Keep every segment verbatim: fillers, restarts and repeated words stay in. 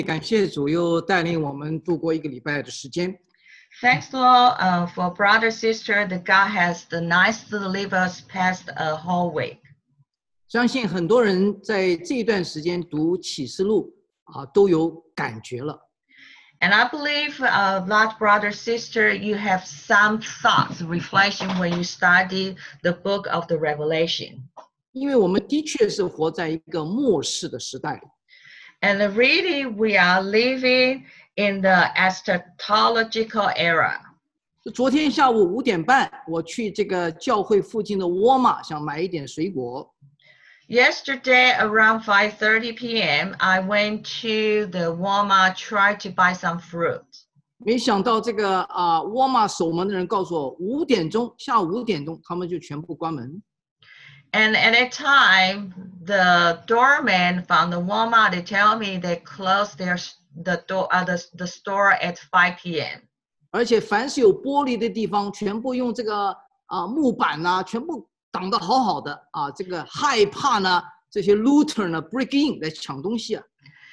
感谢主又带领我们度过一个礼拜的时间。 Thanks Lord uh, for brother sister that God has the nice to deliver us past a whole week. 相信很多人在这一段时间读启示录啊，都有感觉了。 And I believe, uh, that brother sister, you have some thoughts, reflection when you study the book of the Revelation. 因为我们的确是活在一个末世的时代。 And really, we are living in the eschatological era. 昨天下午五点半，我去这个教会附近的沃尔玛，想买一点水果。 Yesterday, around five thirty p m, I went to the Walmart, tried to buy some fruit. 没想到这个啊，沃尔玛守门的人告诉我，五点钟，下午五点钟，他们就全部关门。 And at that time, the doorman from the Walmart, they tell me they closed their the door uh, the, the store at five p m 而且凡是有玻璃的地方，全部用这个啊木板呐、啊，全部挡得好好的啊，这个害怕呢，这些 looter 呢 break in 来抢东西啊。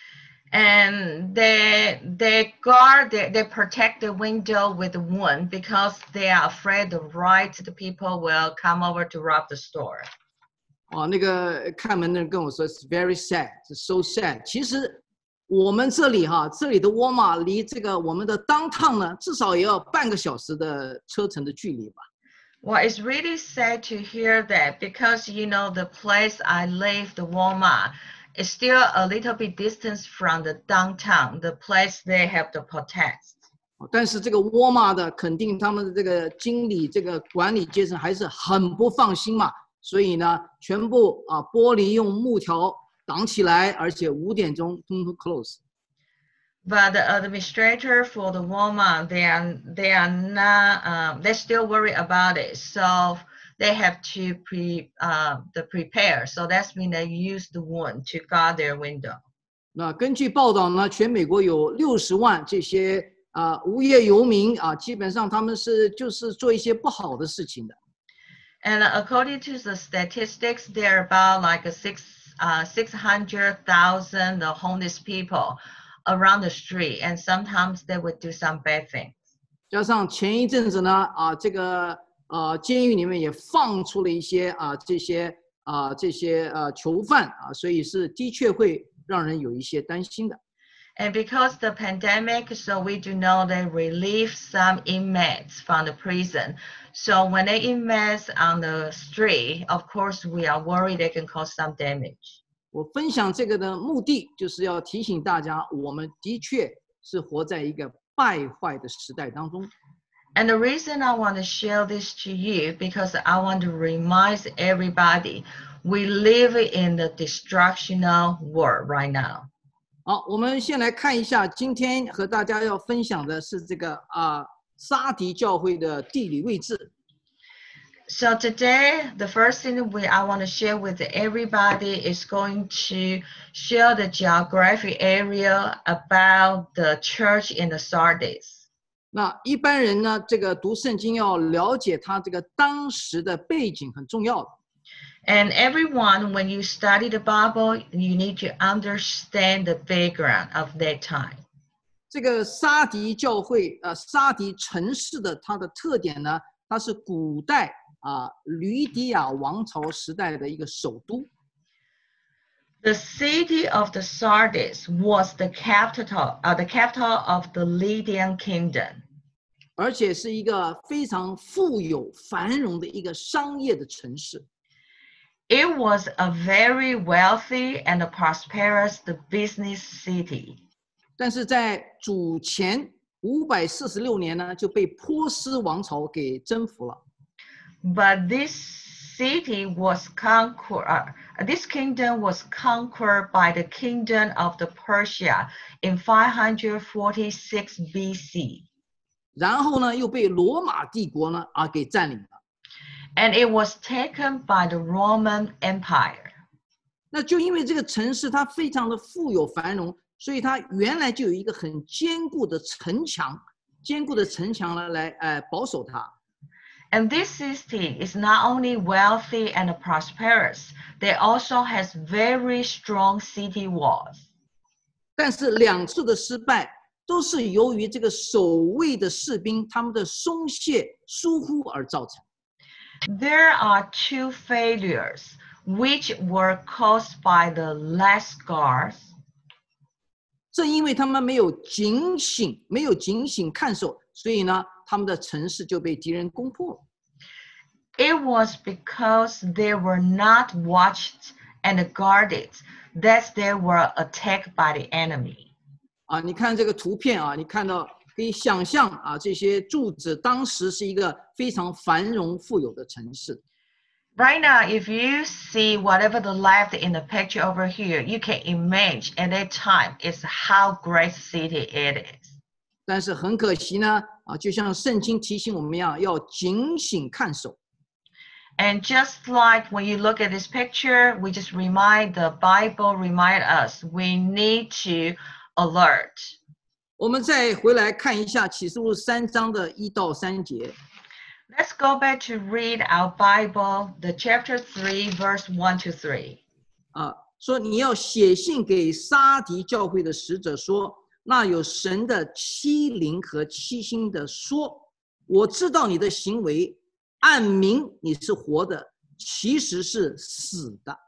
And they they guard they, they protect the window with wood because they are afraid the right the people will come over to rob the store. 啊，那个看门的人跟我说 ，it's very sad, it's so sad。其实我们这里哈，这里的沃尔玛离这个我们的 downtown 呢，至少也要半个小时的车程的距离吧。 Well, it's really sad to hear that because you know the place I live, the Walmart, is still a little bit distance from the downtown, the place they have the protest. 但是这个沃尔玛的肯定他们的这个经理、这个管理阶层还是很不放心嘛。所以呢，全部啊玻璃用木条挡起来，而且五点钟通通 close。 But the administrator for the Walmart, they are they are not um, they still worry about it, so they have to pre uh, the prepare. So that's mean they use the wood to guard their window. 那根据报道呢，全美国有六十万这些啊无业游民啊，基本上他们是就是做一些不好的事情的。 And according to the statistics, there are about like a six uh, six hundred thousand the homeless people around the street, and sometimes they would do some bad things. 加上前一阵子呢，啊，这个啊监狱里面也放出了一些啊这些啊这些呃囚犯啊，所以是的确会让人有一些担心的。 And because the pandemic, so we do know they relieve some inmates from the prison. So when they inmates on the street, of course, we are worried they can cause some damage. 我分享这个的目的，就是要提醒大家，我们的确是活在一个败坏的时代当中。 And the reason I want to share this to you, because I want to remind everybody, we live in the destructional world right now. 好，我们先来看一下，今天和大家要分享的是这个啊沙迪教会的地理位置。 So today, the first thing we I want to share with everybody is going to share the geographic area about the church in the Sardis. 那一般人呢，这个读圣经要了解他这个当时的背景很重要的。 And everyone, when you study the Bible, you need to understand the background of that time. 这个沙迪教会，呃，沙迪城市的它的特点呢，它是古代啊吕底亚王朝时代的一个首都。 The city of the Sardis was the capital, uh, the capital of the Lydian kingdom. 而且是一个非常富有繁荣的一个商业的城市。 It was a very wealthy and a prosperous the business city. 但是在主前五百四十六年呢，就被波斯王朝给征服了。 But this city was conquered. Uh, this kingdom was conquered by the kingdom of the Persia in five forty-six B C. 然后呢，又被罗马帝国呢啊给占领了。 And it was taken by the Roman Empire. 那就因为这个城市它非常的富有繁荣，所以它原来就有一个很坚固的城墙，坚固的城墙呢来呃保守它。 And this city is not only wealthy and prosperous, they also has very strong city walls. 但是两次的失败都是由于这个守卫的士兵他们的松懈疏忽而造成。 There are two failures which were caused by the last guards. 正因为他们没有警醒，没有警醒看守，所以呢，他们的城市就被敌人攻破了。 It was because they were not watched and guarded that they were attacked by the enemy. 啊，你看这个图片啊，你看到可以想象啊，这些柱子当时是一个非常繁荣富有的城市。 Right now, if you see whatever the left in the picture over here, you can imagine at that time is how great city it is. 但是很可惜呢，啊，就像圣经提醒我们一样，要警醒看守。 And just like when you look at this picture, we just remind the Bible remind us we need to alert. 我们再回来看一下启示录三章的一到三节。 Let's go back to read our Bible, the chapter three, verse one to three. 啊，说你要写信给撒狄教会的使者说，那有神的七灵和七星的说，我知道你的行为。按名你是活的，其实是死的。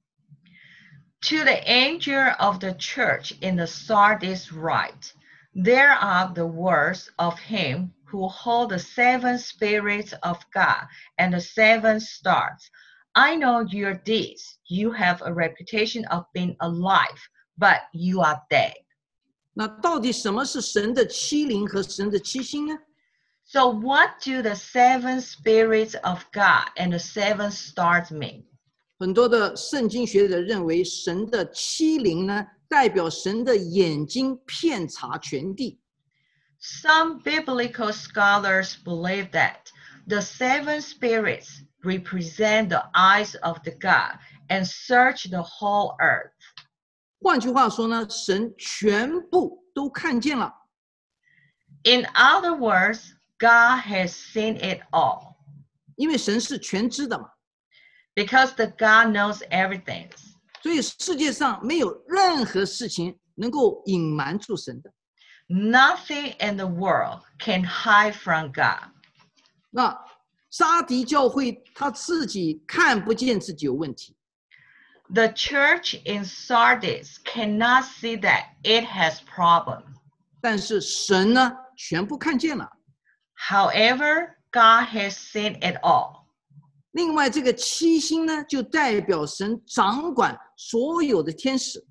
To the angel of the church in the Sardis write, there are the words of him who hold the seven spirits of God and the seven stars. I know your deeds. You have a reputation of being alive, but you are dead. 那到底什么是神的七灵和神的七星呢？ So what do the seven spirits of God and the seven stars mean? 很多的圣经学者认为，神的七灵呢，代表神的眼睛遍察全地。 Some biblical scholars believe that the seven spirits represent the eyes of the God and search the whole earth. 换句话说呢，神全部都看见了。 In other words, God has seen it all. 因为神是全知的嘛。 Because the God knows everything. 所以世界上没有任何事情能够隐瞒住神的。 Nothing in the world can hide from God. 那撒狄教会他自己看不见自己有问题。 The church in Sardis cannot see that it has problem. 但是神呢，全部看见了。 However, God has seen it all. 另外，这个七星呢，就代表神掌管所有的天使。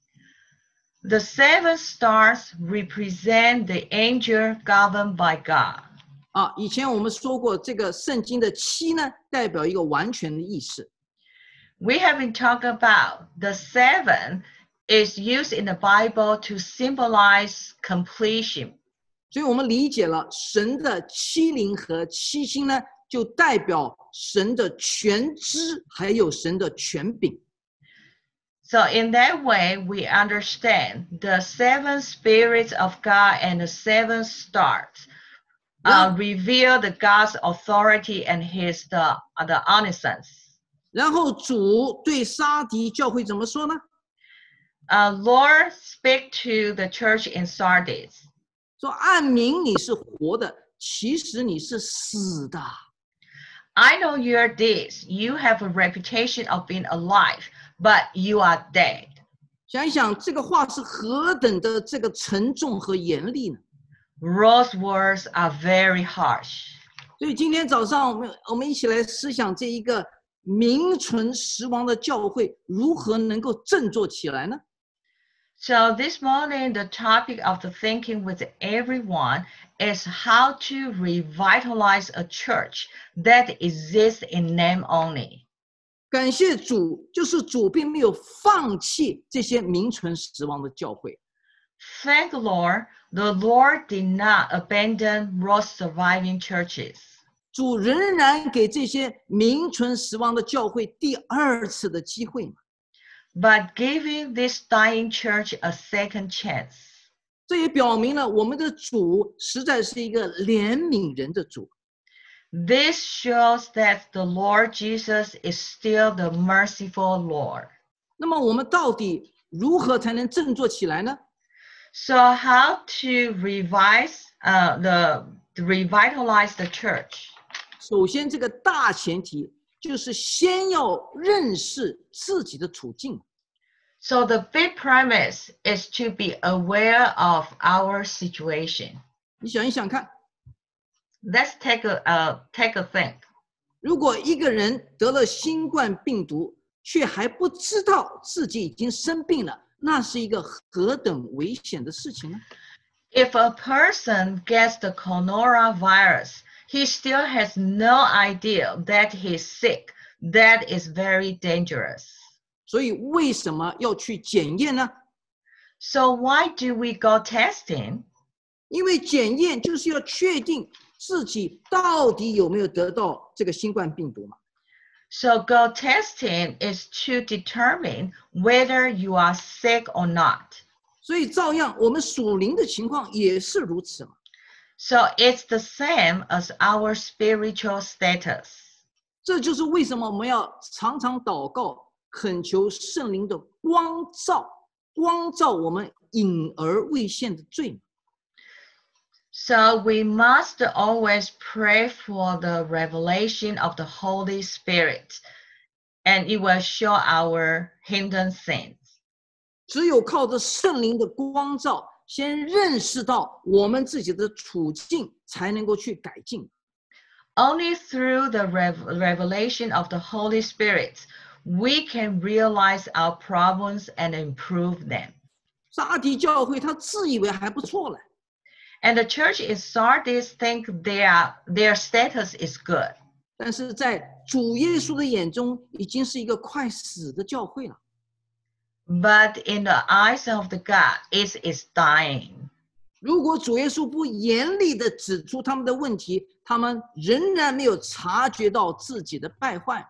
The seven stars represent the angel governed by God. 啊，以前我们说过，这个圣经的七呢，代表一个完全的意思。 We have been talking about the seven is used in the Bible to symbolize completion. 所以我们理解了神的七灵和七星呢，就代表神的全知，还有神的权柄。 So in that way, we understand the seven spirits of God and the seven stars uh, reveal the God's authority and His the the omniscience. 然后主对撒狄教会怎么说呢？ Uh, Lord speak to the church in Sardis. 说按名你是活的，其实你是死的。 I know your deeds. You have a reputation of being alive, but you are dead. 想一想，这个话是何等的这个沉重和严厉呢？ Those words are very harsh. 所以今天早上我们我们一起来思想这一个名存实亡的教会如何能够振作起来呢？ So this morning, the topic of the thinking with everyone is how to revitalize a church that exists in name only. 感谢主，就是主并没有放弃这些名存实亡的教会。 Thank the Lord, the Lord did not abandon those surviving churches. 主仍然给这些名存实亡的教会第二次的机会嘛。 But giving this dying church a second chance. 这也表明了我们的主实在是一个怜悯人的主。 This shows that the Lord Jesus is still the merciful Lord. 那么我们到底如何才能振作起来呢？ So how to revise uh, the revitalize the church? 首先，这个大前提就是先要认识自己的处境。 So the big premise is to be aware of our situation. 你想一想看， Let's take a uh, take a think. 如果一个人得了新冠病毒，却还不知道自己已经生病了，那是一个何等危险的事情呢？ If a person gets the coronavirus, he still has no idea that he's sick. That is very dangerous. 所以为什么要去检验呢？ So why do we go testing? 因为检验就是要确定自己到底有没有得到这个新冠病毒嘛。 So go testing is to determine whether you are sick or not. 所以照样，我们属灵的情况也是如此嘛。 So it's the same as our spiritual status. 这就是为什么我们要常常祷告，恳求圣灵的光照，光照我们隐而未现的罪。 So we must always pray for the revelation of the Holy Spirit, and it will show our hidden sins. 只有靠着圣灵的光照，先认识到我们自己的处境，才能够去改进。 Only through the rev- revelation of the Holy Spirit, we can realize our problems and improve them. 撒迪教会他自以为还不错了， And the church in Sardis think their, their status is good. 但是在主耶稣的眼中，已经是一个快死的教会了。 But in the eyes of the God, it is dying. 如果主耶稣不严厉地指出他们的问题，他们仍然没有察觉到自己的败坏。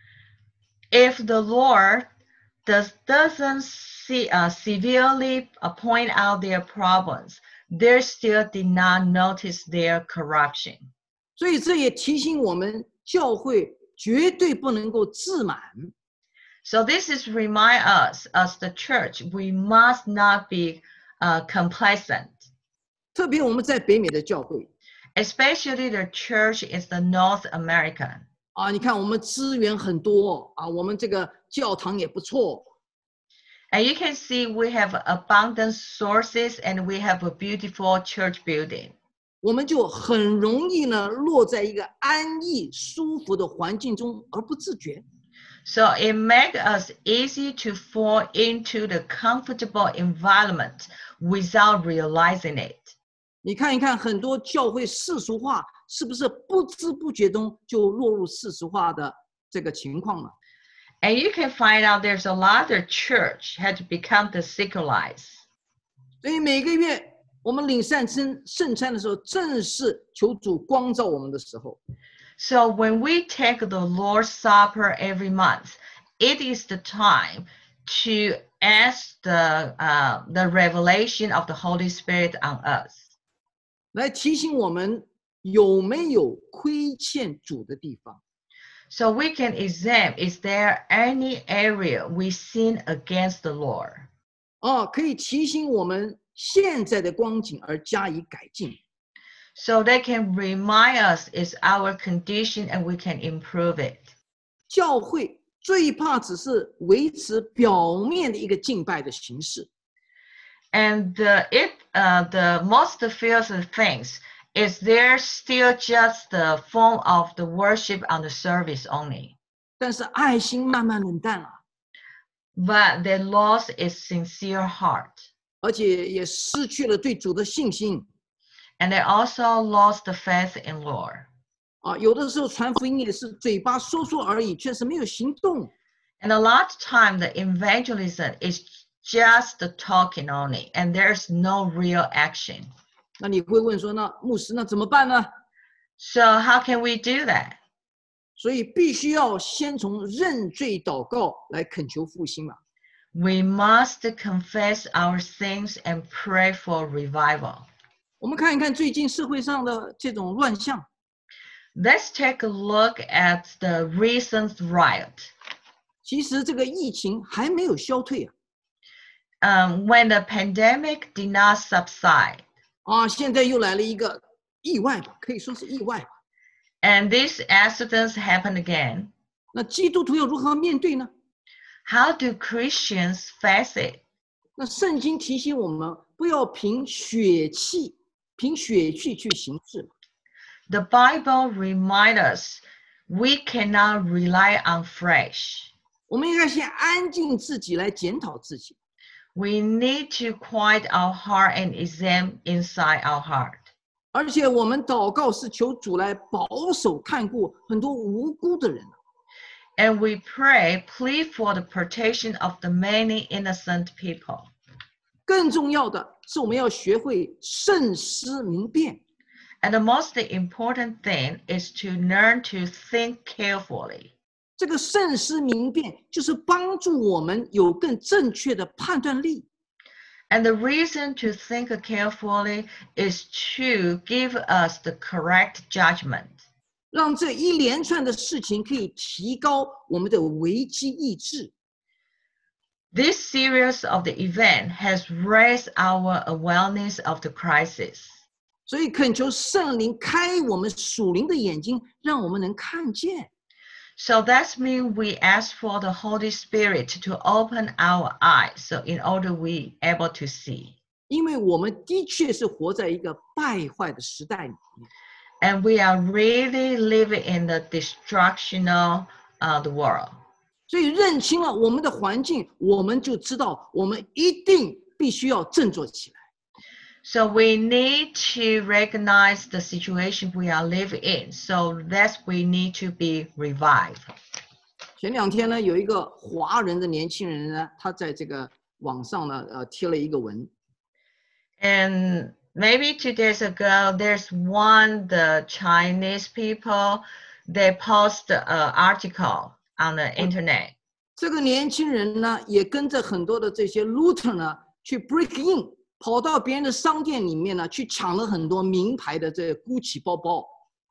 If the Lord does, doesn't see, uh, severely uh, point out their problems, they still did not notice their corruption. 所以这也提醒我们，教会绝对不能够自满。 So this is remind us, as the church, we must not be uh, complacent. 特别我们在北美的教会 Especially the church is the North American. 啊，你看我们资源很多啊，我们这个教堂也不错， And you can see we have abundant sources and we have a beautiful church building. 我们就很容易呢落在一个安逸舒服的环境中而不自觉。 So it makes us easy to fall into the comfortable environment without realizing it. 你看一看很多教会世俗化，是不是不知不觉中就落入世俗化的这个情况了？ And you can find out there's a lot of church had become the secularized. 所以每个月我们领圣餐圣餐的时候，正是求主光照我们的时候。 So when we take the Lord's Supper every month, it is the time to ask the, uh, the revelation of the Holy Spirit on us. 来提醒我们有没有亏欠主的地方。 So we can examine, is there any area we sin against the Lord? 哦，可以提醒我们现在的光景而加以改进。 So they can remind us is our condition and we can improve it. 教会最怕只是维持表面的一个敬拜的形式， And the, it, uh, the most fearful things is there still just the form of the worship on the service only. 但是爱心慢慢冷淡了， But they lost its sincere heart. 而且也失去了对主的信心。 And they also lost the faith in Lord. 啊，有的时候传福音也是嘴巴说说而已，确实没有行动。 And a lot of time the evangelism is just the talking only, and there's no real action. 那你会问说，那牧师那怎么办呢？ So how can we do that? 所以必须要先从认罪祷告来恳求复兴嘛。 We must confess our sins and pray for revival. 我们看一看最近社会上的这种乱象， Let's take a look at the recent riot. 其实这个疫情还没有消退啊。 um, when the pandemic did not subside, 啊，现在又来了一个意外吧，可以说是意外吧。 and these accidents happen again, 那基督徒要如何面对呢？ how do Christians face it? 那圣经提醒我们，不要凭血气、凭血气去行事。 The Bible reminds us we cannot rely on flesh. 我们应该先安静自己来检讨自己。 We need to quiet our heart and examine inside our heart. 而且我们祷告是求主来保守看顾很多无辜的人。 And we pray, plead for the protection of the many innocent people. 更重要的是，我们要学会慎思明辨。 And the most important thing is to learn to think carefully. 这个慎思明辨，就是帮助我们有更正确的判断力。 And the reason to think carefully is to give us the correct judgment. 让这一连串的事情可以提高我们的危机意志。 This series of the event has raised our awareness of the crisis. 所以恳求圣灵开我们属灵的眼睛，让我们能看见。 So that means we ask for the Holy Spirit to open our eyes, so in order we able to see. 因为我们的确是活在一个败坏的时代里面。 And we are really living in the destructional uh, the world. 所以认清了我们的环境，我们就知道我们一定必须要振作起来。 So we need to recognize the situation we are living in. So that's we need to be revived. 前两天呢，有一个华人的年轻人呢，他在这个网上呢，呃，贴了一个文。 And maybe two days ago, there's one the Chinese people, they post an article on the internet. 这个年轻人呢，也跟着很多的这些 looter 呢，去 break in， 跑到别人的商店里面呢，去抢了很多名牌的这 Gucci 包包。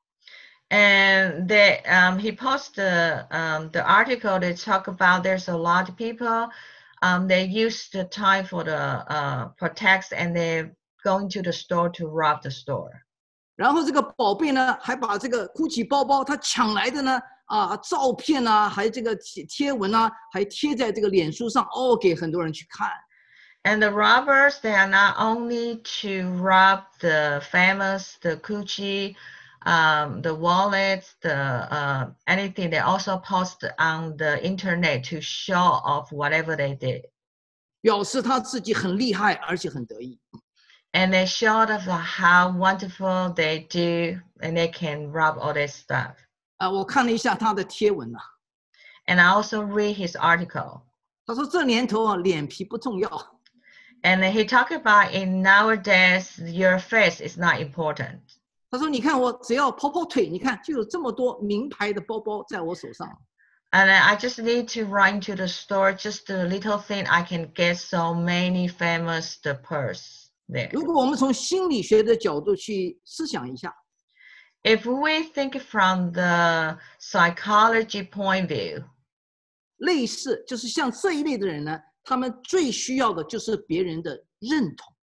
And they, um, he posted the, um, the article. They talk about there's a lot of people. Um, they use the time for the uh, protest, and they're going to the store to rob the store. 然后这个宝贝呢，还把这个 Gucci 包包他抢来的呢，啊，照片啊，还这个贴贴文啊，还贴在这个脸书上，哦，给很多人去看。 And the robbers, they are not only to rob the famous, the Gucci, um, the wallets, the uh, anything. They also post on the internet to show off whatever they did. 表示他自己很厉害，而且很得意。 And they showed off how wonderful they do, and they can rob all this stuff. 啊，我看了一下他的贴文啊， And I also read his article. 他说这年头啊，脸皮不重要。 And he talked about in nowadays, your face is not important. 他说：“你看我只要跑跑腿，你看就有这么多名牌的包包在我手上。 And I just need to run to the store, just a little thing, I can get so many famous the purse there. 如果我们从心理学的角度去思想一下， If we think from the psychology point view, 类似就是像这一类的人呢，他们最需要的就是别人的认同。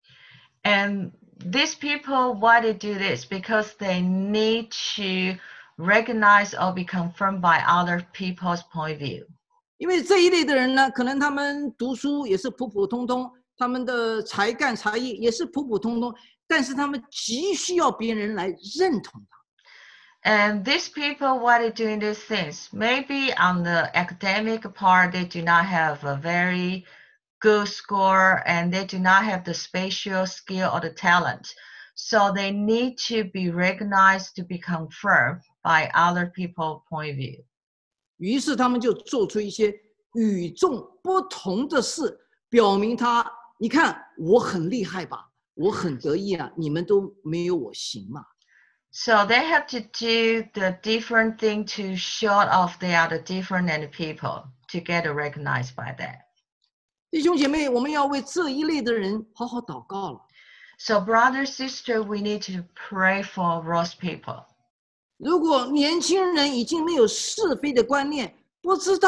and these people, why they do this? Because they need to recognize or be confirmed by other people's point view. 因为这一类的人呢，可能他们读书也是普普通通，他们的才干才艺也是普普通通，但是他们急需要别人来认同他。 And these people, why they doing these things? Maybe on the academic part, they do not have a very good score, and they do not have the spatial skill or the talent. So they need to be recognized to be confirmed by other people's point of view. 于是他们就做出一些与众不同的事，表明他，你看我很厉害吧，我很得意啊，你们都没有我行嘛。 So they have to do the different thing to show off they are the different and people to get recognized by that. 弟兄姐妹，我们要为这一类的人好好祷告了。 So brother, sister, we need to pray for those people. 如果年轻人已经没有是非的观念，不知道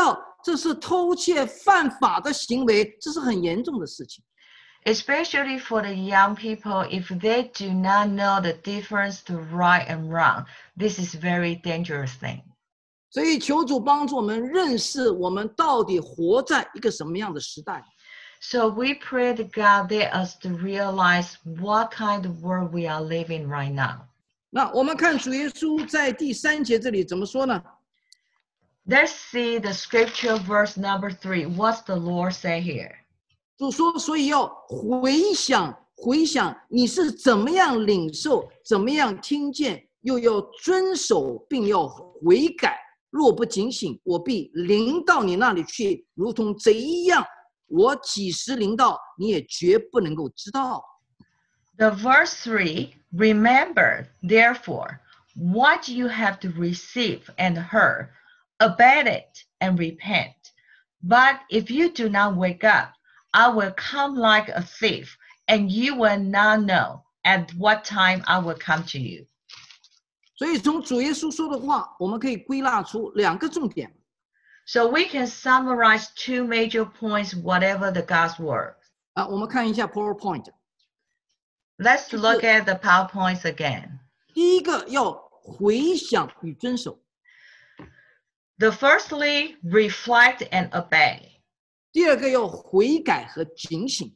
这是偷窃犯法的行为，这是很严重的事情。 Especially for the young people, if they do not know the difference to right and wrong, this is very dangerous thing. 所以求主帮助我们认识我们到底活在一个什么样的时代。 So we pray that God let us to realize what kind of world we are living right now. 那我们看主耶稣在第三节这里怎么说呢？ Let's see the scripture verse number three. What's the Lord say here? 主说，所以要回想回想你是怎么样领受，怎么样听见，又要遵守，并要悔改。若不警醒，我必临到你那里去，如同贼一样。我几时临到，你也绝不能够知道。 The verse three, remember, therefore, what you have to receive and heard, abate it and repent. But if you do not wake up, I will come like a thief, and you will not know at what time I will come to you. 所以从主耶稣说的话，我们可以归纳出两个重点。 So we can summarize two major points, whatever the God's word. 啊，我们看一下 PowerPoint。 Let's look at the PowerPoints again. 第一个要回想与遵守， The firstly, reflect and obey. 第二个要悔改和警醒。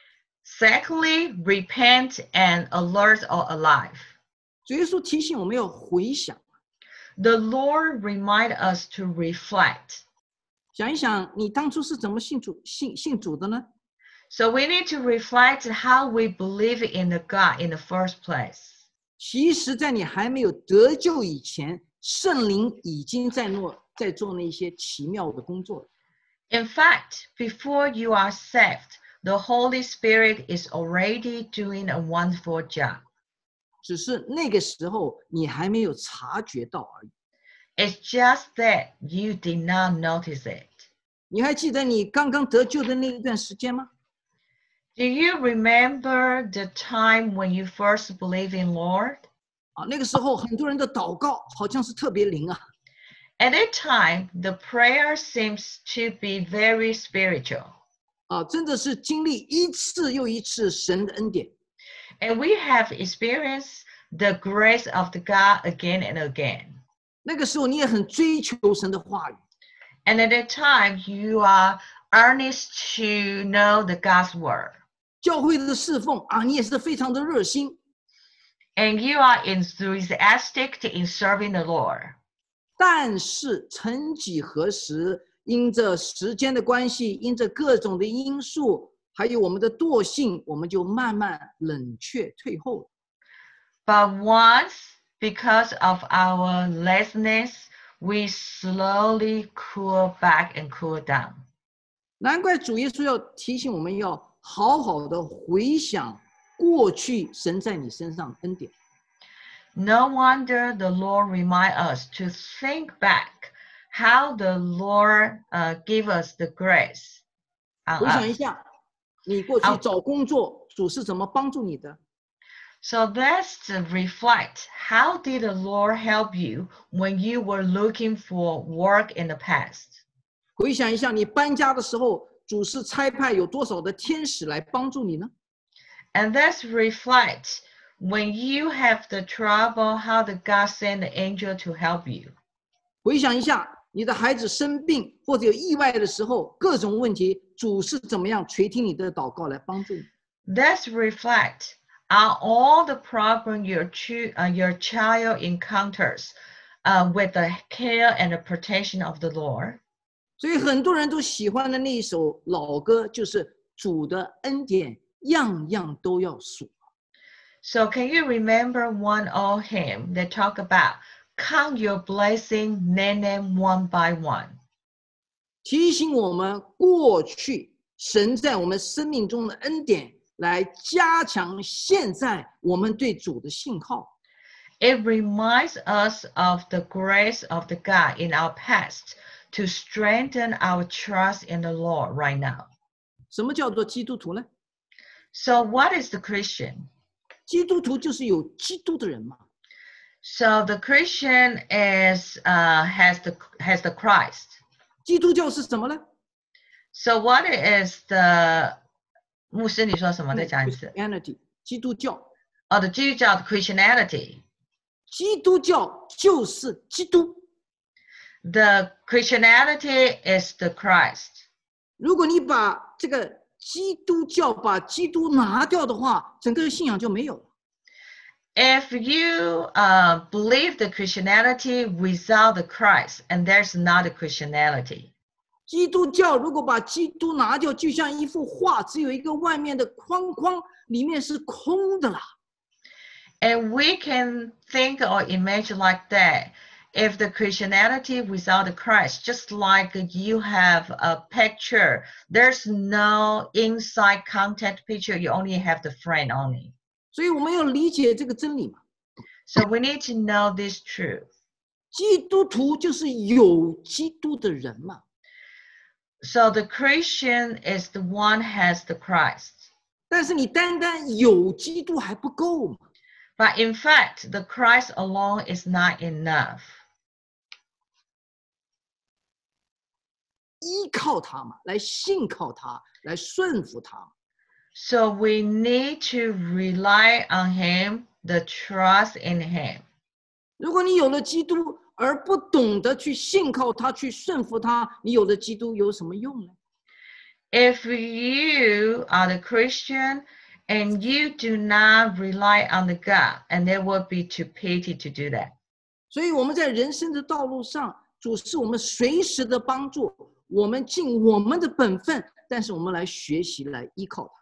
Secondly, repent and alert or alive. 主耶稣提醒我们要回想， The Lord remind us to reflect. 想一想你当初是怎么信主信信主的呢？ So we need to reflect how we believe in the God in the first place. 其实，在你还没有得救以前，圣灵已经在做在做那些奇妙的工作了。 In fact, before you are saved, the Holy Spirit is already doing a wonderful job. 只是那个时候你还没有察觉到而已。 It's just that you did not notice it. 你还记得你刚刚得救的那一段时间吗？ Do you remember the time when you first believed in Lord? 啊，那个时候很多人的祷告好像是特别灵啊。 At that time, the prayer seems to be very spiritual. 啊，真的是经历一次又一次神的恩典。 And we have experienced the grace of the God again and again. 那个时候你也很追求神的话语， And at that time, you are earnest to know the God's word. 教会的侍奉啊，你也是非常的热心。 And you are enthusiastic in serving the Lord. 但是曾几何时，因着时间的关系，因着各种的因素，还有我们的惰性，我们就慢慢冷却退后了。 But once, because of our laziness, we slowly cool back and cool down. 难怪主耶稣要提醒我们要好好的回想过去神在你身上的恩典。 No wonder the Lord remind us to think back how the Lord uh, gave us the grace on 回想一 us. 下，你过去好找工作，主是怎么帮助你的？ So let's reflect. How did the Lord help you when you were looking for work in the past? 回想一下，你搬家的时候，主是差派有多少的天使来帮助你呢？ And let's reflect. When you have the trouble, how did God send the angel to help you? 回想一下，你的孩子生病或者有意外的时候，各种问题，主是怎么样垂听你的祷告来帮助你？ Let's reflect on all the problem your, ch- uh, your child encounters uh, with the care and the protection of the Lord. 所以很多人都喜欢的那一首老歌，就是主的恩典，样样都要数。 So can you remember one old hymn that talk about count your blessing, name them one by one? 提醒我们过去神在我们生命中的恩典，来加强现在我们对主的信靠。 It reminds us of the grace of the God in our past to strengthen our trust in the Lord right now. 什么叫做基督徒呢？ So what is the Christian? 基督徒就是有基督的人嘛。 So the Christian is uh, has the has the Christ. 基督教是什么呢？ So what is the 牧师你说什么？再讲一次。 Christianity 基督教， 哦，the 基督教 Christianity。 基督教就是基督。 The Christianity is the Christ. 如果你把这个基督教把基督拿掉的话，整个信仰就没有了。 If you uh, believe the Christianity without the Christ, and there's not a Christianity. 基督教如果把基督拿掉，就像一幅画，只有一个外面的框框，里面是空的啦。 And we can think or imagine like that. If the Christianity without the Christ, just like you have a picture, there's no inside content picture, you only have the frame only. 所以我们要理解这个真理嘛。 So we need to know this truth. 基督徒就是有基督的人嘛。 So the Christian is the one has the Christ. 但是你单单有基督还不够嘛。 But in fact, the Christ alone is not enough. 依靠他嘛，来信靠他，来顺服他。 So we need to rely on him, the trust in him. 如果你有了基督，而不懂得去信靠他，去顺服他，你有了基督有什么用呢？ If you are the Christian and you do not rely on the God, and there will be too pity to do that. 所以我们在人生的道路上，主是我们随时的帮助，我们尽我们的本分，但是我们来学习，来依靠他。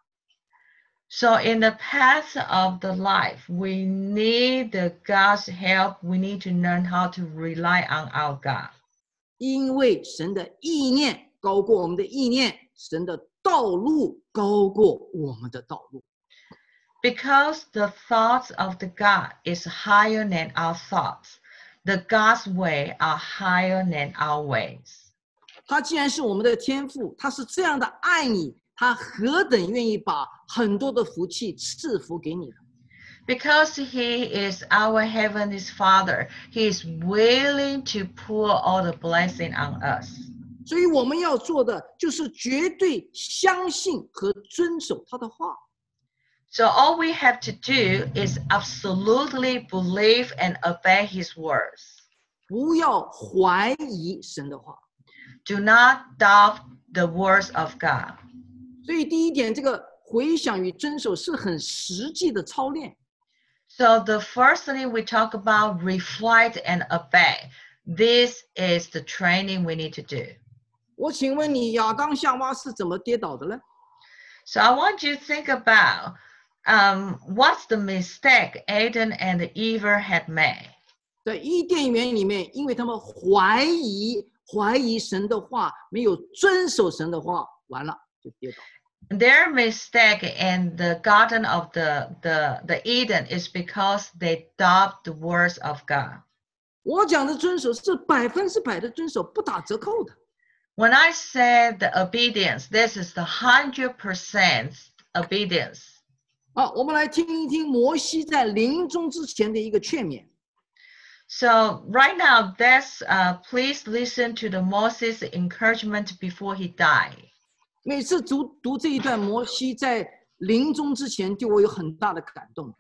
So in the path of the life, we need the God's help. We need to learn how to rely on our God. 因为神的意念高过我们的意念，神的道路高过我们的道路。 Because the thoughts of the God is higher than our thoughts. The God's way are higher than our ways. 他既然是我们的天父，他是这样的爱你，他何等愿意把很多的福气赐福给你呢？ Because he is our heavenly Father, he is willing to pour all the blessing on us. 所以我们要做的就是绝对相信和遵守他的话。 So all we have to do is absolutely believe and obey his words. 不要怀疑神的话。 Do not doubt the words of God. 所以第一点，这个回想与遵守是很实际的操练。 So the first thing we talk about, reflect and obey. This is the training we need to do. 我请问你，亚当夏娃是怎么跌倒的呢？ So I want you to think about um, what's the mistake Adam and Eve had made. 在伊甸园里面，因为他们怀疑怀疑神的话，没有遵守神的话，完了就跌倒。 Their mistake in the Garden of the, the, the Eden is because they doubt the words of God. 我讲的遵守是百分之百的遵守，不打折扣的。 When I say the obedience, this is the hundred percent obedience. 好，我们来听一听摩西在临终之前的一个劝勉。 So right now, that's uh, please listen to the Moses' encouragement before he died. 每次读读这一段，摩西在临终之前，对我有很大的感动。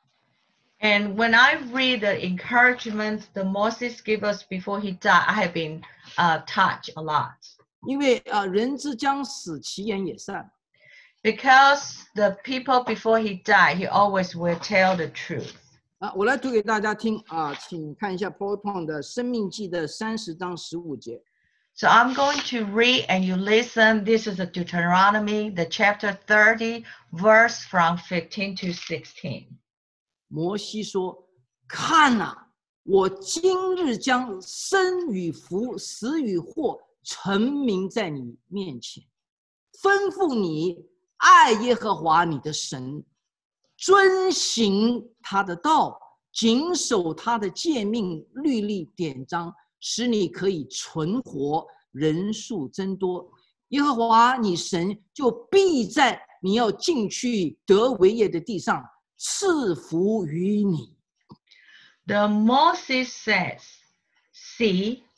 And when I read the encouragement that Moses gave us before he died, I have been uh, touched a lot. 因为啊、呃，人之将死，其言也善。 Because the people before he died, he always will tell the truth. 啊，我来读给大家听啊，请看一下 PowerPoint 的《生命记》的三十章十五节。 So I'm going to read and you listen. This is a Deuteronomy, the chapter thirty, verse from fifteen to sixteen. 摩西说：“看哪、啊，我今日将生与福、死与祸陈明在你面前，吩咐你爱耶和华你的神，遵行他的道，谨守他的诫命、律例、典章，使你可以存活，人数增多。耶和华你神就必在你要进去得为业的地上赐福于你。” The Moses says, See,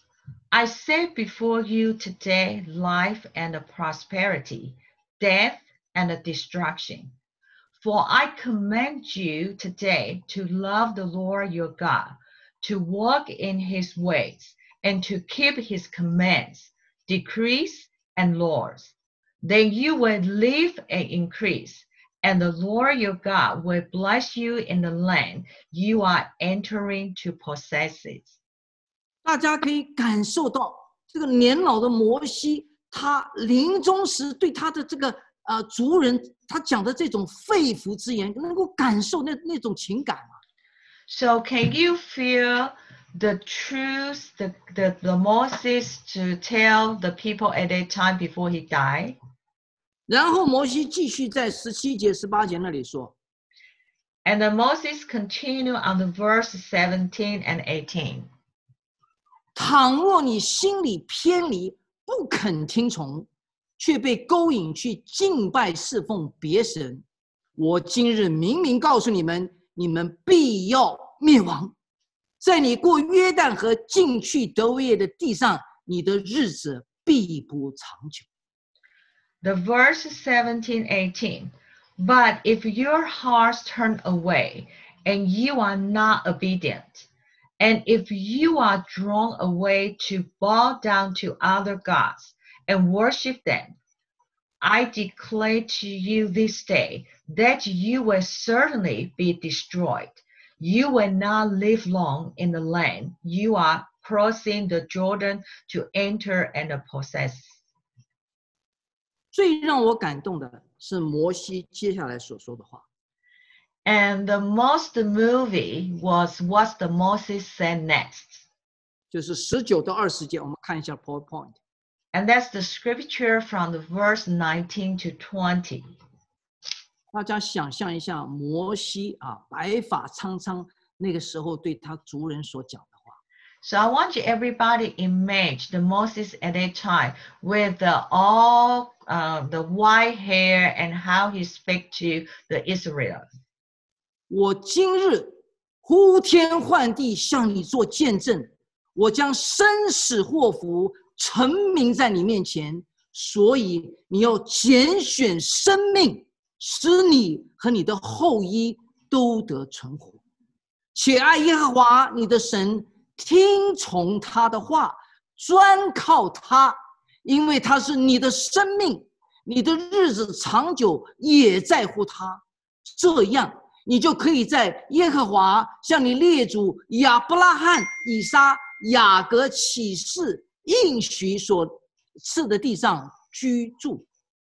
I set before you today life and prosperity, death and destruction. For I command you today to love the Lord your God, to walk in his ways, and to keep his commands, decrees, and laws. Then you will live and increase, and the Lord your God will bless you in the land you are entering to possess it. 大家可以感受到这个年老的摩西，他临终时对他的这个呃族人，他讲的这种肺腑之言，能够感受那那种情感吗？ So can you feel the truth, the, the, the Moses to tell the people at that time before he died? 然后摩西继续在十七节、十八节那里说 And then Moses continued on the verse seventeen and eighteen. 倘若你心里偏离，不肯听从，却被勾引去敬拜侍奉别神，我今日明明告诉你们，你们必要灭亡。在你过约旦河进去得为业的地上，你的日子必不长久。 The verse seventeen, eighteen. But if your hearts turn away and you are not obedient, and if you are drawn away to bow down to other gods and worship them, I declare to you this day that you will certainly be destroyed. You will not live long in the land you are crossing the Jordan to enter and possess. 最让我感动的是摩西接下来所说的话。 And the most movie was what the Moses said next. 就是十九到二十节，我们看一下 PowerPoint。 And that's the scripture from the verse nineteen to twenty. 大家想象一下，摩西啊，白发苍苍，那个时候对他族人所讲的话。 So I want you everybody imagine the Moses at that time with the all uh, the white hair and how he spoke to the Israel. 我今日呼天唤地向你做见证，我将生死祸福陈明在你面前，所以你要拣选生命，使你和你的后裔都得存活。且爱耶和华你的神，听从他的话，专靠他，因为他是你的生命，你的日子长久也在乎他。这样，你就可以在耶和华向你列祖亚伯拉罕、以撒、雅各起誓应许所赐的地上居住。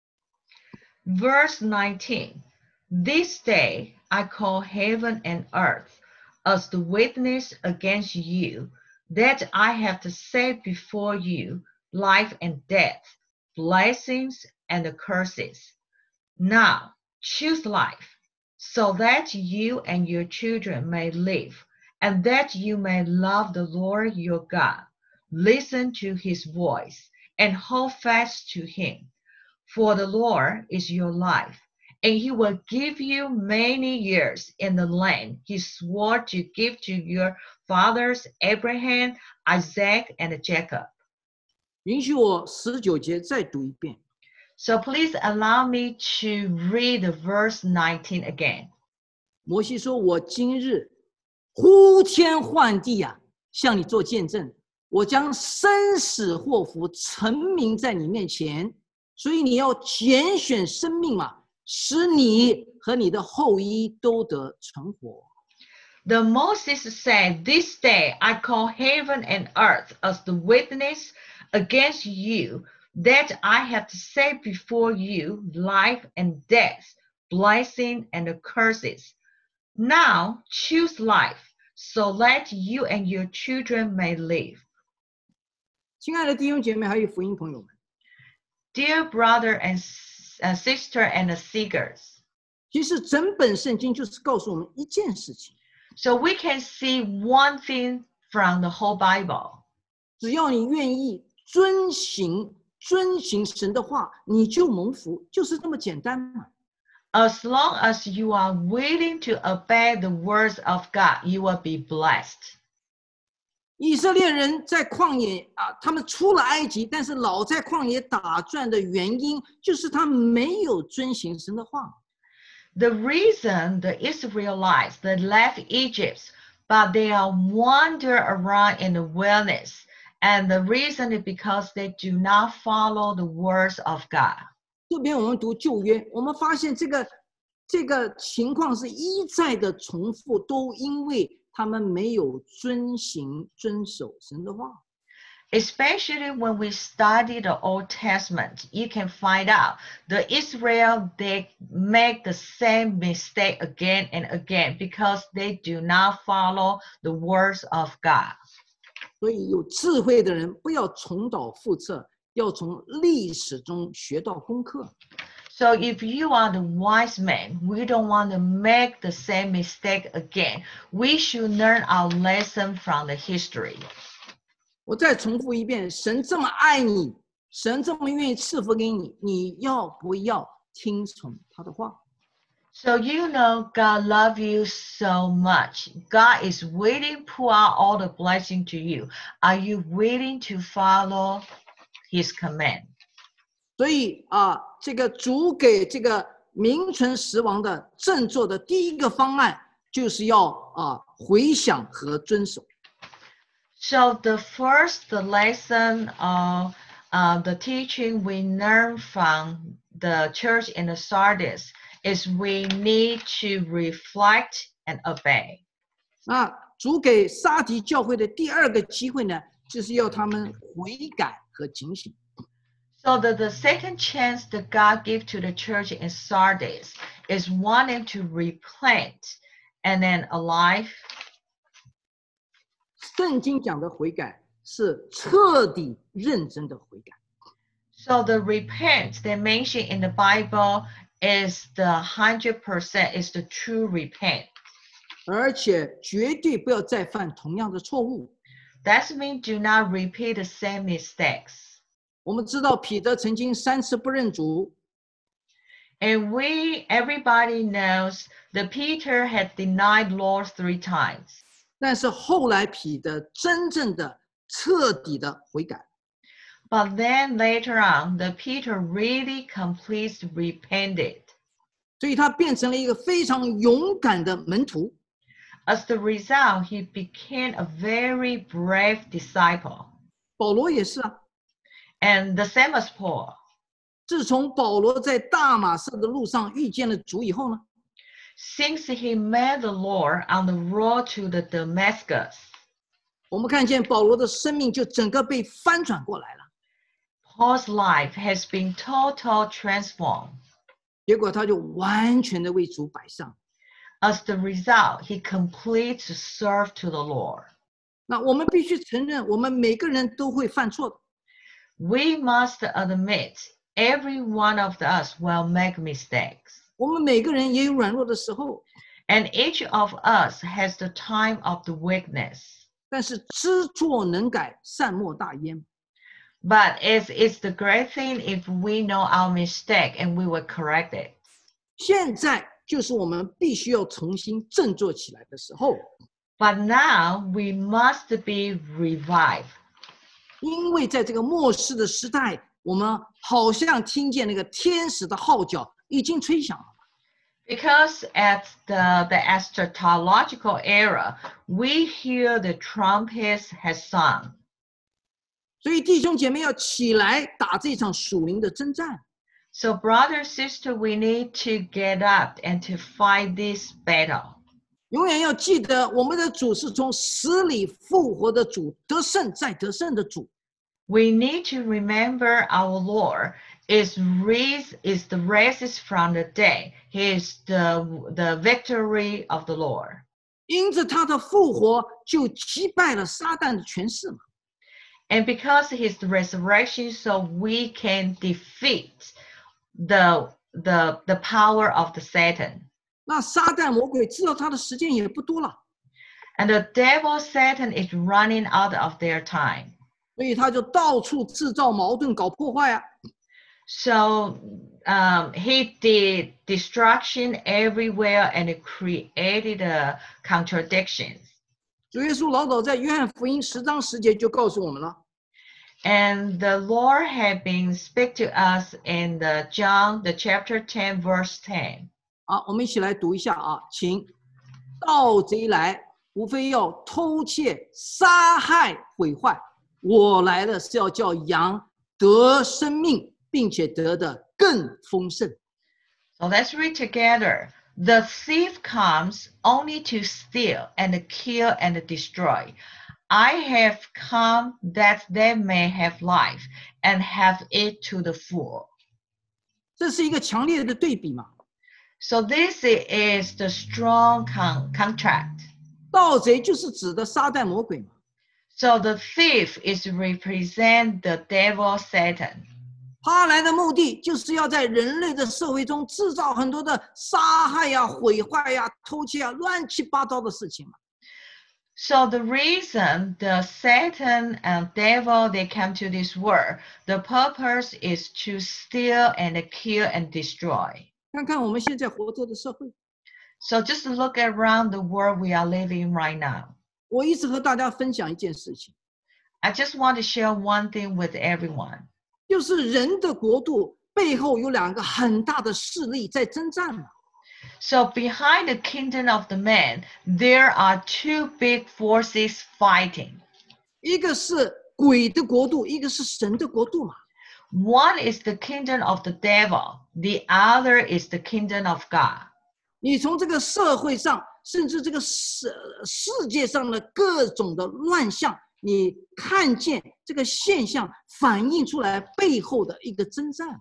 Verse nineteen. This day I call heaven and earth as the witness against you, that I have to set before you life and death, blessings and curses. Now choose life, so that you and your children may live, and that you may love the Lord your God, listen to his voice, and hold fast to him. For the Lord is your life, and he will give you many years in the land he swore to give to your fathers Abraham, Isaac, and Jacob. 允许我十九节再读一遍。 So please allow me to read the verse nineteen again. 摩西说：“我今日呼天唤地啊，向你做见证，我将生死祸福陈明在你面前，所以你要拣选生命嘛，使你和你的后裔都得存活。” The Moses said, This day I call heaven and earth as the witness against you, that I have set before you life and death, blessing and curses. Now choose life, so that you and your children may live. 亲爱的弟兄姐妹，还有福音朋友们， Dear brother and uh, sister and seekers, 其实整本圣经就是告诉我们一件事情： so we can see one thing from the whole Bible. 只要你愿意遵行遵行神的话，你就蒙福，就是这么简单嘛。 As long as you are willing to obey the words of God, you will be blessed. 以色列人在旷野啊，他们出了埃及，但是老在旷野打转的原因，就是他没有遵行神的话。 The reason the Israelites they left Egypt, but they are wander around in the wilderness, and the reason is because they do not follow the words of God. 这边我们读旧约，我们发现这个这个情况是一再的重复，都因为他们没有遵行遵守神的话。 Especially when we study the Old Testament, you can find out the Israel, they make the same mistake again and again because they do not follow the words of God. 所以有智慧的人不要重蹈覆辙，要从历史中学到功课。 So if you are the wise man, we don't want to make the same mistake again. We should learn our lesson from the history. 我再重复一遍，神这么爱你，神这么愿意赐福给你，你要不要听从他的话？ So you know God loves you so much. God is willing to pour out all the blessing to you. Are you willing to follow His command? 所以啊，这个主给这个名存实亡的振作的第一个方案，就是要啊回想和遵守。 So the first the lesson of uh, the teaching we learn from the church in the Sardis is we need to reflect and obey. 那主给撒迪教会的第二个机会呢，就是要他们悔改和警醒。 So the, the second chance that God gave to the church in Sardis is wanting to repent and then alive. 圣经讲的悔改是彻底认真的悔改。 So the repent they mention in the Bible is the hundred percent is the true repent. 而且绝对不要再犯同样的错误。 That means do not repeat the same mistakes. 我们知道彼得曾经三次不认主， And we, everybody knows that Peter had denied Lord three times. 但是后来彼得真正的彻底的悔改。 But then later on, the Peter really completely repented. 所以他变成了一个非常勇敢的门徒。 As the result, he became a very brave disciple. 保罗也是啊， And the same as Paul. 自从保罗在大马色的路上遇见了主以后呢， Since he met the Lord on the road to the Damascus, 我们看见保罗的生命就整个被翻转过来了。 Paul's life has been totally transformed. 结果他就完全的为主摆上。 As the result, he completely served to the Lord. 那我们必须承认，我们每个人都会犯错的。 We must admit, every one of us will make mistakes. 我们每个人也有软弱的时候， And each of us has the time of the weakness. 但是知错能改，善莫大焉。 But it's, it's the great thing if we know our mistake and we will correct it. 现在就是我们必须要重新振作起来的时候， But now we must be revived. 因为在这个末世的时代，我们好像听见那个天使的号角已经吹响了。 Because at the, the eschatological era, we hear the trumpets has sung. 所以弟兄姐妹要起来打这场属灵的征战。 So brother, sister, we need to get up and to fight this battle. 永远要记得，我们的主是从死里复活的主，得胜再得胜的主。 We need to remember our Lord is raised, is the raises from the dead. He is the, the victory of the Lord. 因着他的复活，就击败了撒旦的权势嘛。 And because his resurrection, so we can defeat the, the, the power of the Satan. 那撒旦魔鬼知道他的时间也不多了， And the devil, Satan, is running out of their time. 所以他就到处制造矛盾，搞破坏啊。 So um, he did destruction everywhere and it created uh, contradictions. 主耶稣老早在约翰福音十章十节就告诉我们了。 And the Lord had been speak to us in the John, the chapter ten, verse ten. 好，我们一起来读一下啊，请。盗贼来，无非要偷窃、杀害、毁坏。我来了是要叫羊得生命，并且得的更丰盛。 So let's read together. The thief comes only to steal and kill and destroy. I have come that they may have life and have it to the full. 这是一个强烈的对比嘛。 So this is the strong con contract. 盗贼就是指的撒旦魔鬼嘛。 So the thief is represent the devil Satan. 他来的目的就是要在人类的社会中制造很多的杀害呀、毁坏呀、偷窃啊、乱七八糟的事情嘛。 So the reason the Satan and devil they come to this world, the purpose is to steal and kill and destroy. 看看我们现在活着的社会。 So just look around the world we are living right now. 我一直和大家分享一件事情。 I just want to share one thing with everyone. 就是人的国度背后有两个很大的势力在征战嘛。 So behind the kingdom of the man, there are two big forces fighting. 一个是鬼的国度，一个是神的国度嘛。 One is the kingdom of the devil, the other is the kingdom of God. 你从这个社会上，甚至这个世世界上的各种的乱象，你看见这个现象反映出来背后的一个征战。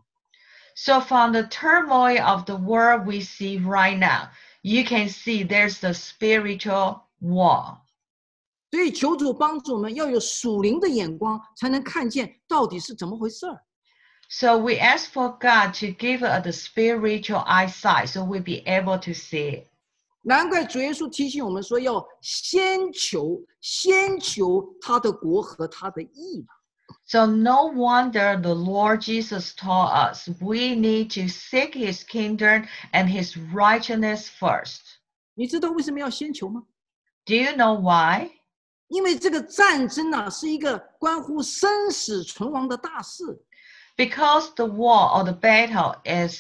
So from the turmoil of the world we see right now, you can see there's a spiritual war. 所以求主帮助我们要有属灵的眼光，才能看见到底是怎么回事儿。 So we ask for God to give us the spiritual eyesight so we'll be able to see it. 难怪主耶稣提醒我们说，要先求先求他的国和他的义嘛。 So no wonder the Lord Jesus taught us we need to seek his kingdom and his righteousness first. 你知道为什么要先求吗？ Do you know why? 因为这个战争啊，是一个关乎生死存亡的大事。 Because the war or the battle is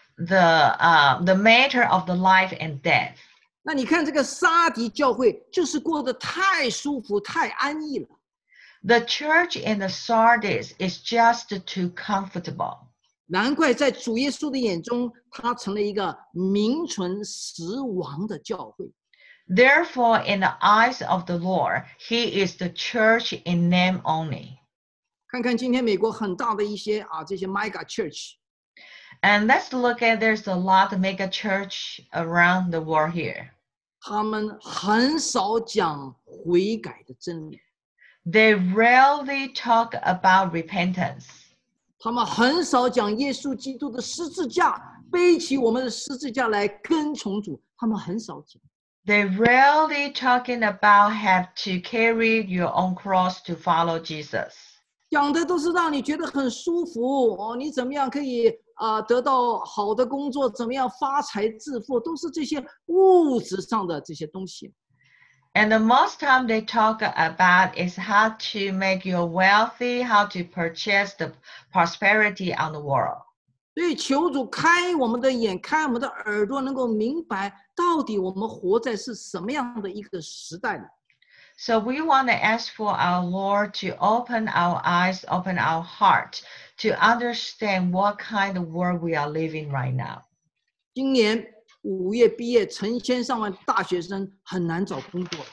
the uh, the matter of the life and death. 那你看这个撒狄教会，就是过得太舒服、太安逸了。 The church in the Sardis is just too comfortable. 难怪在主耶稣的眼中，它成了一个名存实亡的教会。 Therefore, in the eyes of the Lord, he is the church in name only. 看看今天美国很大的一些啊，这些 mega church。 And let's look at there's a lot of mega church around the world here. 他们很少讲悔改的真理。 They rarely talk about repentance. 他们很少讲耶稣基督的十字架，背起我们的十字架来跟从主，他们很少讲。 They rarely talking about have to carry your own cross to follow Jesus. 讲的都是让你觉得很舒服哦，你怎么样可以啊、呃、得到好的工作，怎么样发财致富，都是这些物质上的这些东西。 And the most time they talk about is how to make you wealthy, how to purchase the prosperity on the world. 所以求主开我们的眼，开我们的耳朵，能够明白到底我们活在是什么样的一个时代呢？ So we want to ask for our Lord to open our eyes, open our heart, to understand what kind of world we are living right now. 今年五月毕业，成千上万大学生很难找工作。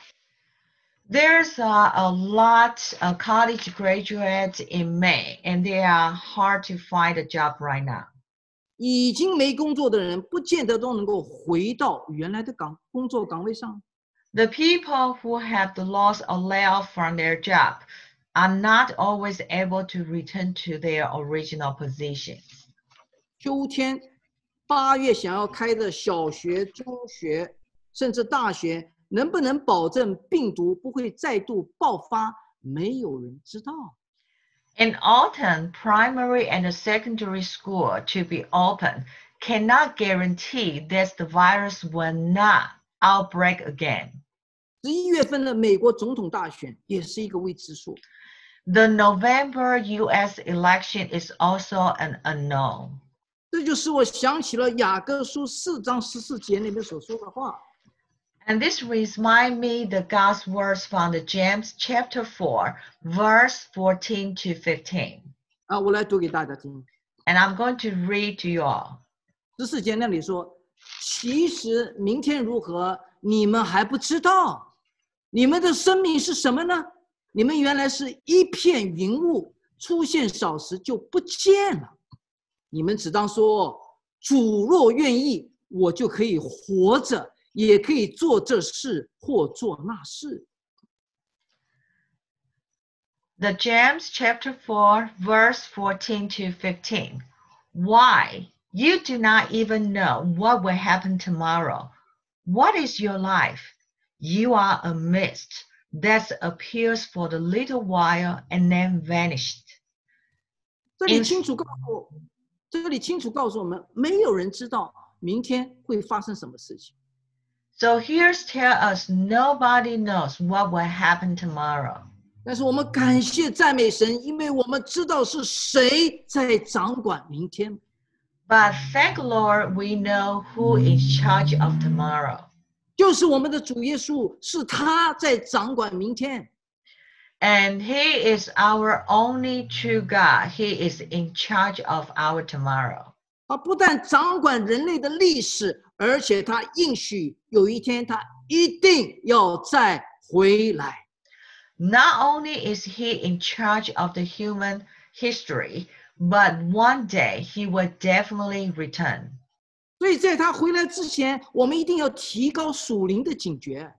There's uh, a lot of college graduates in May, and they are hard to find a job right now. 已经没工作的人，不见得都能够回到原来的岗工作岗位上。 The people who have lost or laid off from their job are not always able to return to their original positions. 秋天八月想要开的小学、中学，甚至大学，能不能保证病毒不会再度爆发？没有人知道。 In autumn, primary and secondary school to be open cannot guarantee that the virus will not outbreak again. 十一月份的美国总统大选也是一个未知数。 The November U S election is also an unknown. 这就使我想起了雅各书四章十四节那边所说的话。 And this reminds me the God's words from the James chapter four, verse fourteen to fifteen. 啊，我来读给大家听。 And I'm going to read to you all. 十四节那里说，其实明天如何，你们还不知道。你们的生命是什么呢？你们原来是一片云雾，出现少时就不见了。你们只当说，主若愿意，我就可以活着，也可以做这事或做那事。 The James chapter four, verse fourteen to fifteen. Why? You do not even know what will happen tomorrow. What is your life? You are a mist that appears for the little while and then vanished. 这里清楚告诉我，这里清楚告诉我们，没有人知道明天会发生什么事情。 So here's tell us nobody knows what will happen tomorrow. 但是我们感谢赞美神，因为我们知道是谁在掌管明天。 But thank the Lord, we know who is charge of tomorrow. 就是我们的主耶稣，是他在掌管明天。 And he is our only true God. He is in charge of our tomorrow. 他不但掌管人类的历史，而且他应许有一天他一定要再回来。 Not only is he in charge of the human history, but one day he will definitely return. 所以在他回来之前，我们一定要提高属灵的警觉。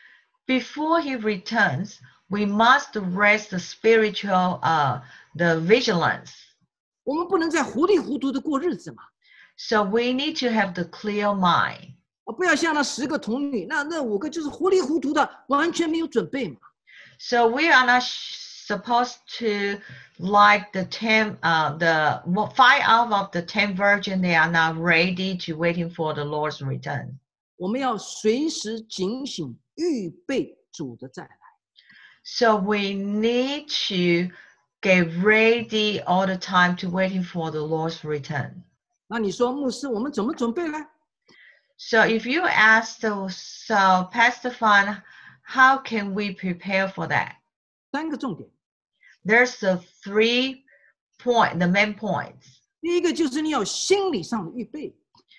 Before he returns, we must raise the spiritual, uh, the vigilance. 我们不能再糊里糊涂的过日子嘛。 So we need to have the clear mind. 不要像那十个童女，那那五个就是糊里糊涂的，完全没有准备嘛。 So we are not supposed to like the ten, uh, the five out of the ten virgin. They are not ready to waiting for the Lord's return. 我们要随时警醒，预备主的再来。 So we need to get ready all the time to waiting for the Lord's return. 那你说，牧师，我们怎么准备呢？ So if you ask, the, so Pastor Fan, how can we prepare for that? 三个重点。 There's the three point, the main points. 第一个就是你要心理上的预备。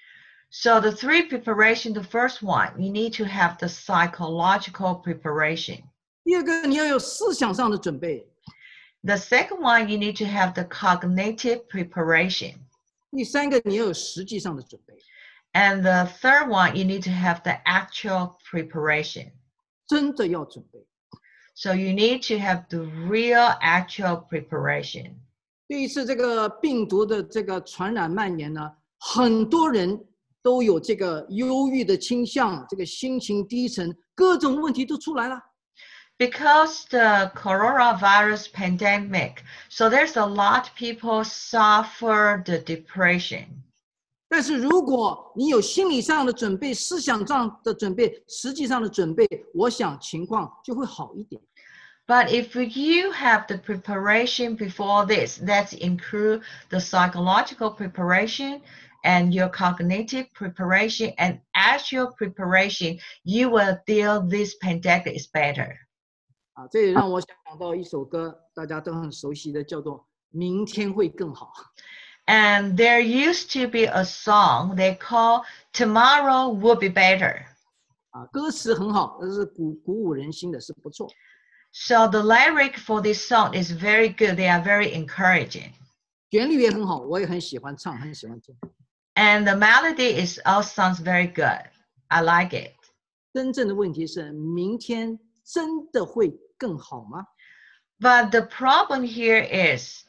So the three preparation, the first one, you need to have the psychological preparation. 第二个你要有思想上的准备。 The second one, you need to have the cognitive preparation. 第三个你要有实际上的准备。 And the third one, you need to have the actual preparation. 真的要准备。 So you need to have the real actual preparation. 对一次这个病毒的这个传染蔓延呢，很多人都有这个忧郁的倾向，这个心情低沉，各种问题都出来了。 Because the coronavirus pandemic, so there's a lot of people suffer the depression. 但是如果你有心理上的准备、思想上的准备、实际上的准备，我想情况就会好一点。 But if you have the preparation before this, that's include the psychological preparation and your cognitive preparation and actual preparation, you will deal this pandemic is better. 啊，这也让我想到一首歌，大家都很熟悉的，叫做《明天会更好》。 And there used to be a song they call Tomorrow Will Be Better. 啊，歌词很好，这是鼓鼓舞人心的，是不错。 So the lyric for this song is very good. They are very encouraging. 旋律也很好，我也很喜欢唱，很喜欢听。 And the melody is also sounds very good. I like it. 真正的问题是，明天真的会更好吗？ But the problem here is,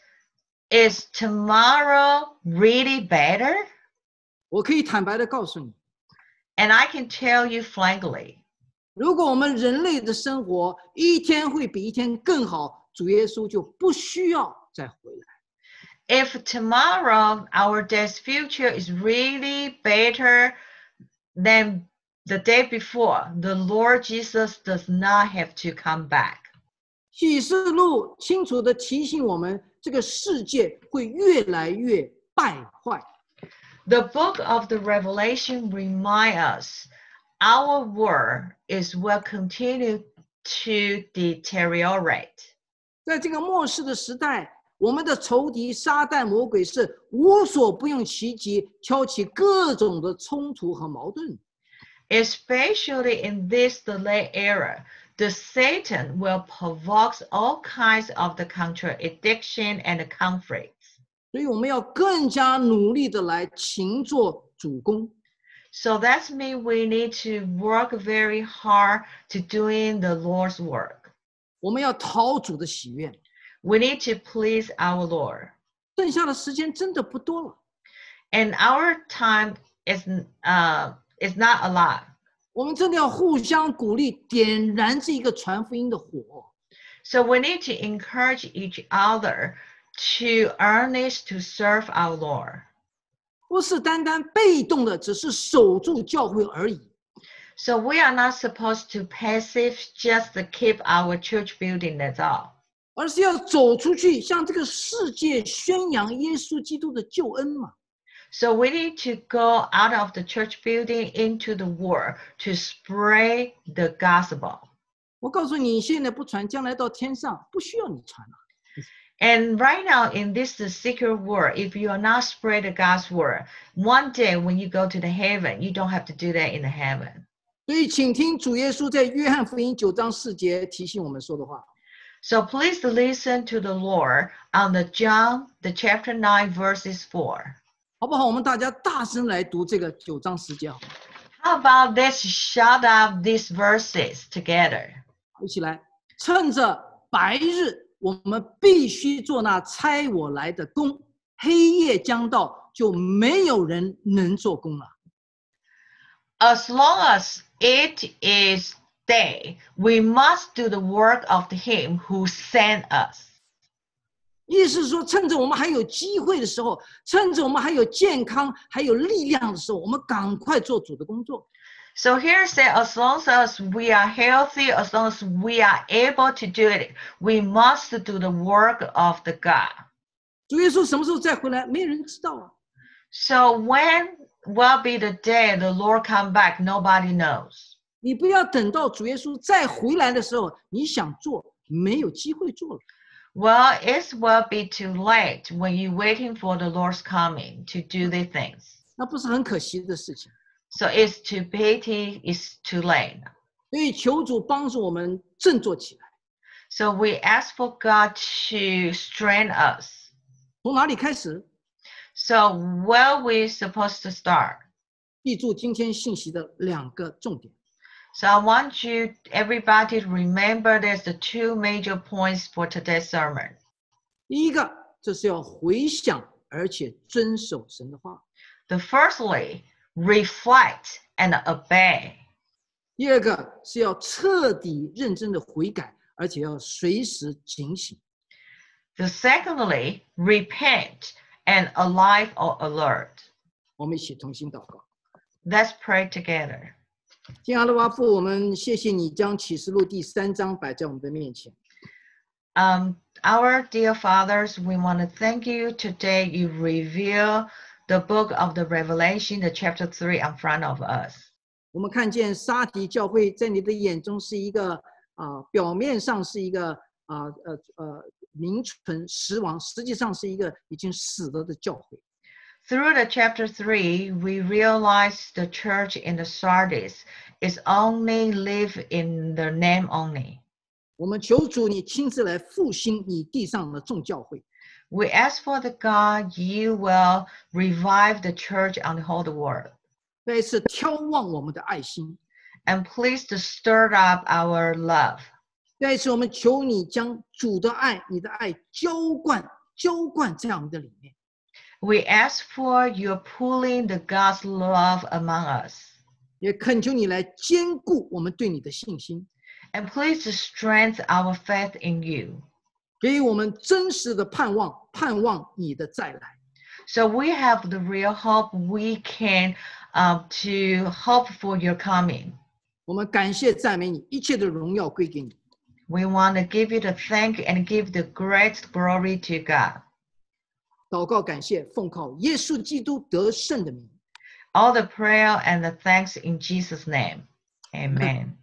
is tomorrow really better? 我可以坦白的告诉你， And I can tell you frankly, 如果我们人类的生活一天会比一天更好，主耶稣就不需要再回来。 if tomorrow our day's future is really better than the day before, the Lord Jesus does not have to come back. 启示录清楚地提醒我们，这个世界会越来越败坏。 The book of the Revelation reminds us our world is will continue to deteriorate. 在这个末世的时代，我们的仇敌撒旦魔鬼是无所不用其极，挑起各种的冲突和矛盾。 Especially in this delay era, the Satan will provoke all kinds of the contradiction and the conflicts. 所以我们要更加努力的来勤做主工。 So that means we need to work very hard to doing the Lord's work. 我们要讨主的喜悦。 We need to please our Lord. 剩下的时间真的不多了。 And our time is uh is not a lot. 我们真的要互相鼓励，点燃这一个传福音的火。 So we need to encourage each other to earnest to serve our Lord. 不是单单被动的，只是守住教会而已。 So we are not supposed to passive just to keep our church building, that's all. 而是要走出去，向这个世界宣扬耶稣基督的救恩嘛。 So we need to go out of the church building into the world to spread the gospel. 我告诉你，现在不传，将来到天上不需要你传了。 And right now in this secret world, if you are not spread the gospel, one day when you go to the heaven, you don't have to do that in the heaven. 所以，请听主耶稣在约翰福音九章四节提醒我们说的话。 So please listen to the Lord on the John, the chapter nine, verses four. 好不好？我们大家大声来读这个九章十节，好吗？ How about let's shout out these verses together? 一起来，趁着白日，我们必须做那差我来的工；黑夜将到，就没有人能做工了。 As long as it is day, we must do the work of him who sent us. 意思是说，趁着我们还有机会的时候，趁着我们还有健康、还有力量的时候，我们赶快做主的工作。 So here say, as long as we are healthy, as long as we are able to do it, we must do the work of the God. 主耶稣什么时候再回来，没人知道啊。 So when will be the day the Lord come back? Nobody knows. 你不要等到主耶稣再回来的时候，你想做，没有机会做了。 Well, it will be too late when you're waiting for the Lord's coming to do the things. 那不是很可惜的事情。 So it's too pity, it's too late. 所以求主帮助我们振作起来。 So we ask for God to strengthen us. 从哪里开始？ So where we supposed to start? 记住今天信息的两个重点。 So I want you, everybody, to remember there's the two major points for today's sermon. 第一个，这是要回想而且遵守神的话。 The firstly, reflect and obey. 第二个是要彻底认真的悔改，而且要随时警醒。 The secondly, repent and alive or alert. 我们一起同心祷告。 Let's pray together. 天阿拉巴父，我们谢谢你将启示录第三章摆在我们的面前。 Um, our dear fathers, we want to thank you today. You reveal the book of the Revelation, the chapter three, in front of us. 我们看见沙提教会在你的眼中是一个啊、呃，表面上是一个啊呃呃名存实亡，实际上是一个已经死了的教会。 Through the chapter three, we realize the church in the Sardis is only live in the name only. 我们求主你亲自来复兴你地上的众教会。 We ask for the God, you will revive the church on the whole world. 再一次挑旺我们的爱心。 And please to stir up our love. 再一次，我们求你将主的爱、你的爱浇灌、浇灌在我们的里面。 We ask for your pulling the God's love among us. 也恳求你来坚固我们对你的信心， And please to strengthen our faith in you. 给予我们真实的盼望，盼望你的再来。 So we have the real hope we can um, to hope for your coming. 我们感谢赞美你，一切的荣耀归给你。 We want to give you the thank you and give the great glory to God. 祷告感谢，奉靠耶稣基督得胜的名。 All the prayer and the thanks in Jesus' name. Amen.